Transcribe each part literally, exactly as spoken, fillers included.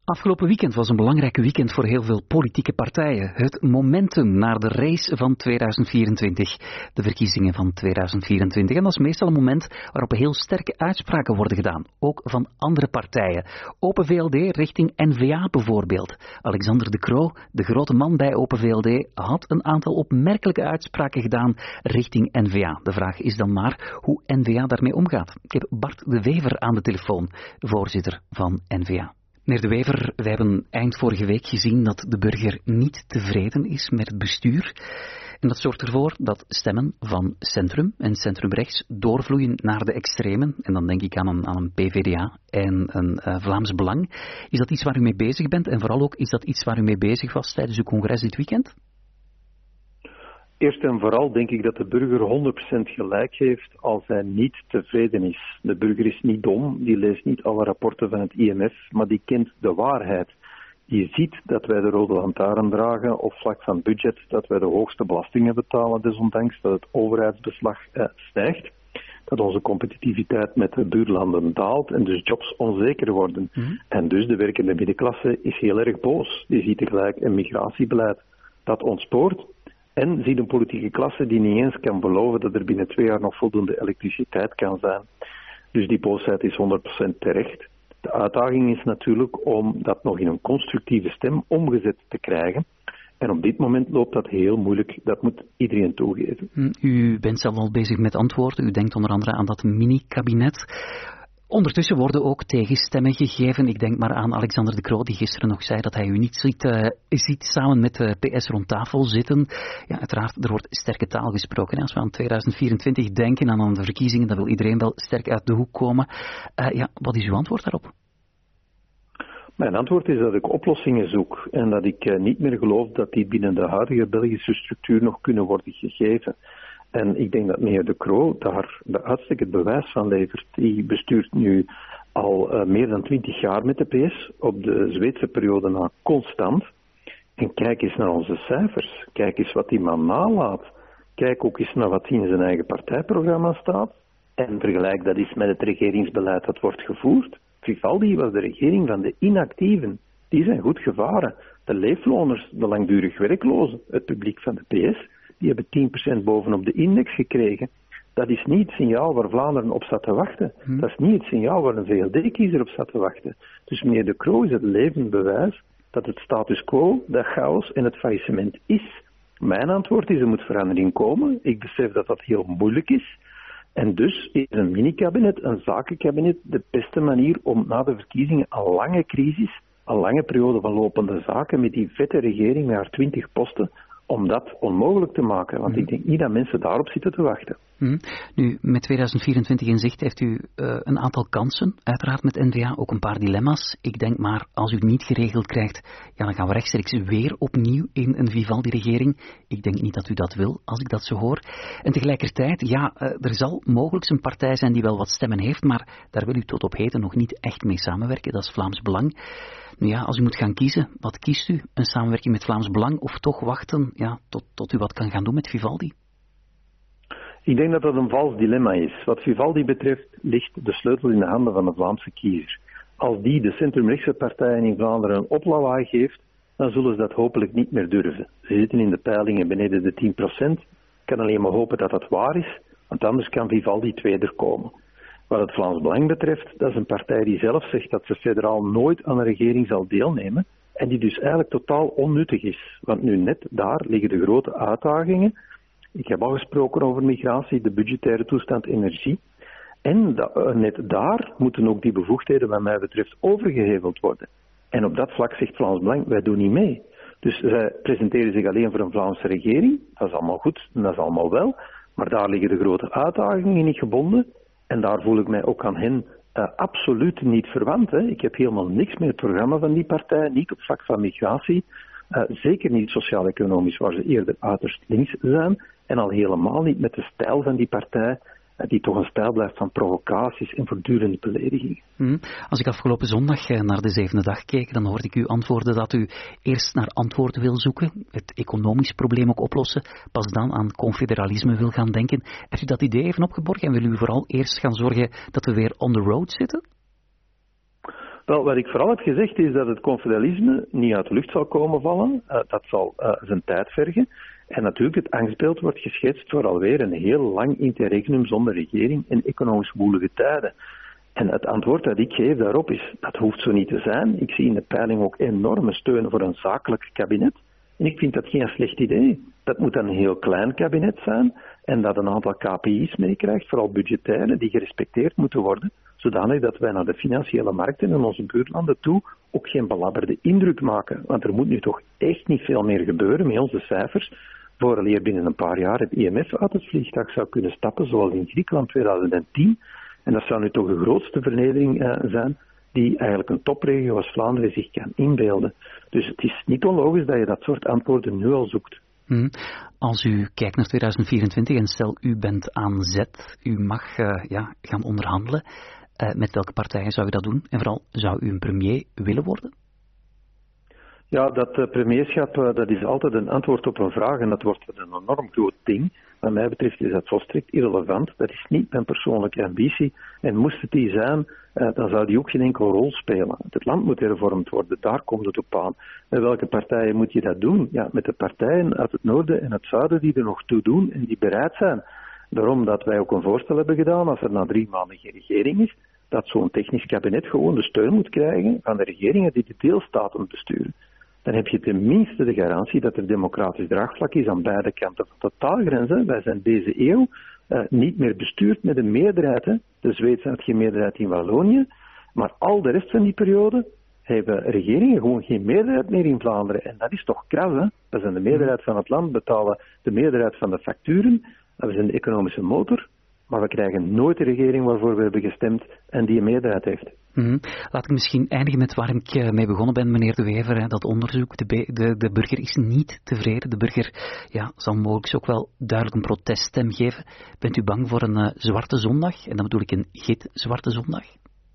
Afgelopen weekend was een belangrijk weekend voor heel veel politieke partijen. Het momentum naar de race van tweeduizend vierentwintig. De verkiezingen van tweeduizend vierentwintig. En dat is meestal een moment waarop heel sterke uitspraken worden gedaan. Ook van andere partijen. Open V L D richting N V A bijvoorbeeld. Alexander De Croo, de grote man bij Open V L D, had een aantal opmerkelijke uitspraken gedaan richting N V A. De vraag is dan maar hoe N V A daarmee omgaat. Ik heb Bart de Wever aan de telefoon, voorzitter van N V A. Meneer De Wever, wij hebben eind vorige week gezien dat de burger niet tevreden is met het bestuur. En dat zorgt ervoor dat stemmen van centrum en centrumrechts doorvloeien naar de extremen. En dan denk ik aan een, aan een P V D A en een uh, Vlaams Belang. Is dat iets waar u mee bezig bent? En vooral ook, is dat iets waar u mee bezig was tijdens uw congres dit weekend? Eerst en vooral denk ik dat de burger honderd procent gelijk heeft als hij niet tevreden is. De burger is niet dom, die leest niet alle rapporten van het I M F, maar die kent de waarheid. Die ziet dat wij de rode lantaarn dragen op vlak van budget, dat wij de hoogste belastingen betalen desondanks, dat het overheidsbeslag eh, stijgt, dat onze competitiviteit met de buurlanden daalt en dus jobs onzeker worden. Mm-hmm. En dus de werkende middenklasse is heel erg boos. Die ziet tegelijk een migratiebeleid dat ontspoort. En ziet een politieke klasse die niet eens kan beloven dat er binnen twee jaar nog voldoende elektriciteit kan zijn. Dus die boosheid is honderd procent terecht. De uitdaging is natuurlijk om dat nog in een constructieve stem omgezet te krijgen. En op dit moment loopt dat heel moeilijk. Dat moet iedereen toegeven. U bent zelf al bezig met antwoorden. U denkt onder andere aan dat mini-kabinet. Ondertussen worden ook tegenstemmen gegeven. Ik denk maar aan Alexander De Croo, die gisteren nog zei dat hij u niet ziet, uh, ziet samen met de P S rond tafel zitten. Ja, uiteraard, er wordt sterke taal gesproken. Hè. Als we aan tweeduizend vierentwintig denken, en aan de verkiezingen, dan wil iedereen wel sterk uit de hoek komen. Uh, ja, wat is uw antwoord daarop? Mijn antwoord is dat ik oplossingen zoek en dat ik uh, niet meer geloof dat die binnen de huidige Belgische structuur nog kunnen worden gegeven. En ik denk dat meneer De Croo daar bij uitstek het bewijs van levert. Die bestuurt nu al uh, meer dan twintig jaar met de P S, op de Zweedse periode na constant. En kijk eens naar onze cijfers. Kijk eens wat die man nalaat. Kijk ook eens naar wat in zijn eigen partijprogramma staat. En vergelijk dat eens met het regeringsbeleid dat wordt gevoerd. Vivaldi was de regering van de inactieven. Die zijn goed gevaren. De leefloners, de langdurig werklozen, het publiek van de P S... die hebben tien procent bovenop de index gekregen. Dat is niet het signaal waar Vlaanderen op staat te wachten. Hmm. Dat is niet het signaal waar een V L D-kiezer op staat te wachten. Dus meneer De Croo is het levend bewijs dat het status quo, de chaos en het faillissement is. Mijn antwoord is, er moet verandering komen. Ik besef dat dat heel moeilijk is. En dus is een mini-kabinet, een zakenkabinet, de beste manier om na de verkiezingen een lange crisis, een lange periode van lopende zaken met die vette regering met haar twintig posten, om dat onmogelijk te maken. Want mm. ik denk niet dat mensen daarop zitten te wachten. Mm. Nu, met tweeduizend vierentwintig in zicht heeft u uh, een aantal kansen, uiteraard met N V A, ook een paar dilemma's. Ik denk maar, als u het niet geregeld krijgt, ja, dan gaan we rechtstreeks weer opnieuw in een Vivaldi-regering. Ik denk niet dat u dat wil, als ik dat zo hoor. En tegelijkertijd, ja, uh, er zal mogelijk een partij zijn die wel wat stemmen heeft, maar daar wil u tot op heden nog niet echt mee samenwerken. Dat is Vlaams Belang. Nu ja, als u moet gaan kiezen, wat kiest u? Een samenwerking met Vlaams Belang of toch wachten ja, tot, tot u wat kan gaan doen met Vivaldi? Ik denk dat dat een vals dilemma is. Wat Vivaldi betreft ligt de sleutel in de handen van de Vlaamse kiezer. Als die de centrumrechtse partijen in Vlaanderen een oplawaai geeft, dan zullen ze dat hopelijk niet meer durven. Ze zitten in de peilingen beneden de tien procent. Ik kan alleen maar hopen dat dat waar is, want anders kan Vivaldi tweede komen. Wat het Vlaams Belang betreft, dat is een partij die zelf zegt dat ze federaal nooit aan een regering zal deelnemen en die dus eigenlijk totaal onnuttig is. Want nu net daar liggen de grote uitdagingen. Ik heb al gesproken over migratie, de budgettaire toestand, energie. En da- net daar moeten ook die bevoegdheden wat mij betreft overgeheveld worden. En op dat vlak zegt Vlaams Belang, wij doen niet mee. Dus zij presenteren zich alleen voor een Vlaamse regering. Dat is allemaal goed, dat is allemaal wel. Maar daar liggen de grote uitdagingen niet gebonden. En daar voel ik mij ook aan hen uh, absoluut niet verwant. Hè. Ik heb helemaal niks met het programma van die partij, niet op vlak van migratie. Uh, zeker niet sociaal-economisch, waar ze eerder uiterst links zijn. En al helemaal niet met de stijl van die partij, uh, die toch een stijl blijft van provocaties en voortdurende beledigingen. Hmm. Als ik afgelopen zondag uh, naar de zevende dag keek, dan hoorde ik u antwoorden dat u eerst naar antwoorden wil zoeken, het economisch probleem ook oplossen, pas dan aan confederalisme wil gaan denken. Heeft u dat idee even opgeborgen en wil u vooral eerst gaan zorgen dat we weer on the road zitten? Wel, wat ik vooral heb gezegd is dat het confederalisme niet uit de lucht zal komen vallen. Uh, dat zal uh, zijn tijd vergen. En natuurlijk, het angstbeeld wordt geschetst voor alweer een heel lang interregnum zonder regering in economisch moeilijke tijden. En het antwoord dat ik geef daarop is, dat hoeft zo niet te zijn. Ik zie in de peiling ook enorme steun voor een zakelijk kabinet. En ik vind dat geen slecht idee. Dat moet dan een heel klein kabinet zijn en dat een aantal K P I's meekrijgt, vooral budgettaire, die gerespecteerd moeten worden, zodanig dat wij naar de financiële markten en onze buurlanden toe ook geen belabberde indruk maken. Want er moet nu toch echt niet veel meer gebeuren met onze cijfers, vooraleer binnen een paar jaar het I M F uit het vliegtuig zou kunnen stappen, zoals in Griekenland twintig tien. En dat zou nu toch de grootste vernedering uh, zijn die eigenlijk een topregio als Vlaanderen zich kan inbeelden. Dus het is niet onlogisch dat je dat soort antwoorden nu al zoekt. Hmm. Als u kijkt naar tweeduizend vierentwintig en stel u bent aan zet, u mag uh, ja, gaan onderhandelen, uh, met welke partijen zou u dat doen? En vooral, zou u een premier willen worden? Ja, dat uh, premierschap, uh, dat is altijd een antwoord op een vraag en dat wordt een enorm groot ding. Wat mij betreft is dat volstrekt irrelevant. Dat is niet mijn persoonlijke ambitie. En moest het die zijn, uh, dan zou die ook geen enkele rol spelen. Het land moet hervormd worden, daar komt het op aan. Met welke partijen moet je dat doen? Ja, met de partijen uit het noorden en het zuiden die er nog toe doen en die bereid zijn. Daarom dat wij ook een voorstel hebben gedaan, als er na drie maanden geen regering is, dat zo'n technisch kabinet gewoon de steun moet krijgen van de regeringen die de deelstaten besturen. Dan heb je tenminste de garantie dat er democratisch draagvlak is aan beide kanten van de taalgrens. Wij zijn deze eeuw uh, niet meer bestuurd met een meerderheid. Hè. De Zweedse had geen meerderheid in Wallonië, maar al de rest van die periode hebben regeringen gewoon geen meerderheid meer in Vlaanderen. En dat is toch kras, hè? We zijn de meerderheid van het land, betalen de meerderheid van de facturen, we zijn de economische motor, maar we krijgen nooit de regering waarvoor we hebben gestemd en die een meerderheid heeft. Mm-hmm. Laat ik misschien eindigen met waar ik mee begonnen ben, meneer De Wever. Hè, dat onderzoek, de, be- de, de burger is niet tevreden. De burger ja, zal mogelijk ook wel duidelijk een proteststem geven. Bent u bang voor een uh, zwarte zondag? En dan bedoel ik een gitzwarte zondag?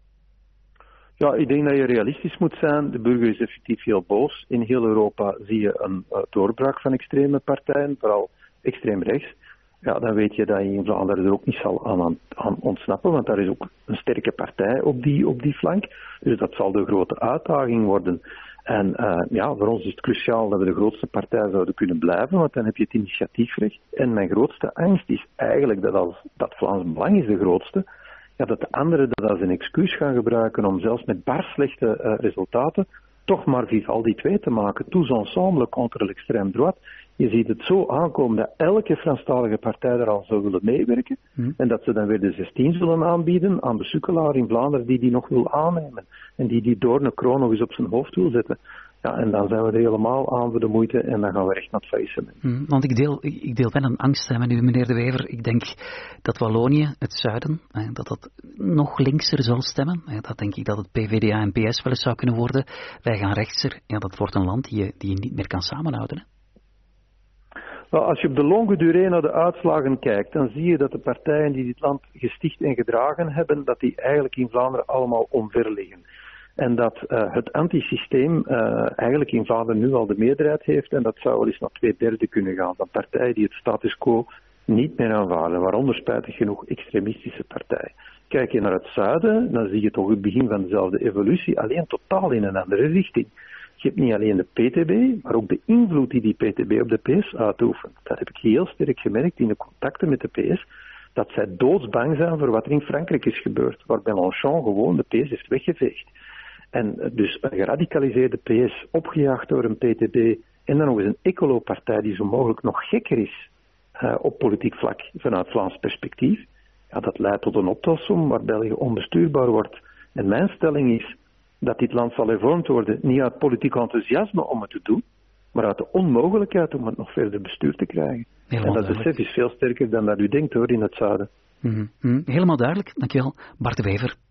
Ja, ik denk dat je realistisch moet zijn. De burger is effectief heel boos. In heel Europa zie je een uh, doorbraak van extreme partijen, vooral extreem rechts. Ja, dan weet je dat je in Vlaanderen er ook niet zal aan, aan ontsnappen, want daar is ook een sterke partij op die, op die flank. Dus dat zal de grote uitdaging worden. En uh, ja, voor ons is het cruciaal dat we de grootste partij zouden kunnen blijven, want dan heb je het initiatiefrecht. En mijn grootste angst is eigenlijk dat als dat Vlaams Belang is de grootste, ja, dat de anderen dat als een excuus gaan gebruiken om zelfs met bar slechte uh, resultaten toch maar Vivaldi twee te maken, tous ensemble contre l'extrême droite. Je ziet het zo aankomen dat elke Franstalige partij er al zou willen meewerken hmm. en dat ze dan weer de zestien zullen aanbieden aan de sukkelaar in Vlaanderen die die nog wil aannemen en die die doorne kroon nog eens op zijn hoofd wil zetten. Ja, en dan zijn we er helemaal aan voor de moeite en dan gaan we echt naar het faillissement. Hmm, want ik deel, ik deel wel een angst met u, meneer De Wever. Ik denk dat Wallonië, het zuiden, dat dat nog linkser zal stemmen. Dat denk ik dat het P V D A en P S wel eens zou kunnen worden. Wij gaan rechtser. Ja, dat wordt een land die je, die je niet meer kan samenhouden. Hè? Nou, als je op de longue durée naar de uitslagen kijkt, dan zie je dat de partijen die dit land gesticht en gedragen hebben, dat die eigenlijk in Vlaanderen allemaal omver liggen. En dat uh, het antisysteem uh, eigenlijk in Vlaanderen nu al de meerderheid heeft en dat zou wel eens naar twee derde kunnen gaan van partijen die het status quo niet meer aanvaarden, waaronder spijtig genoeg extremistische partijen. Kijk je naar het zuiden, dan zie je toch het begin van dezelfde evolutie, alleen totaal in een andere richting. Je hebt niet alleen de P T B, maar ook de invloed die die P T B op de P S uitoefent. Dat heb ik heel sterk gemerkt in de contacten met de P S, dat zij doodsbang zijn voor wat er in Frankrijk is gebeurd, waar Mélenchon gewoon de P S heeft weggeveegd. En dus een geradicaliseerde P S, opgejaagd door een P T B, en dan nog eens een ecolo-partij die zo mogelijk nog gekker is uh, op politiek vlak vanuit Vlaams perspectief, ja, dat leidt tot een optelsom waar België onbestuurbaar wordt. En mijn stelling is dat dit land zal hervormd worden, niet uit politiek enthousiasme om het te doen, maar uit de onmogelijkheid om het nog verder bestuurd te krijgen. Helemaal en dat besef is veel sterker dan dat u denkt hoor in het zuiden. Mm-hmm. Helemaal duidelijk, dankjewel. Bart De Wever.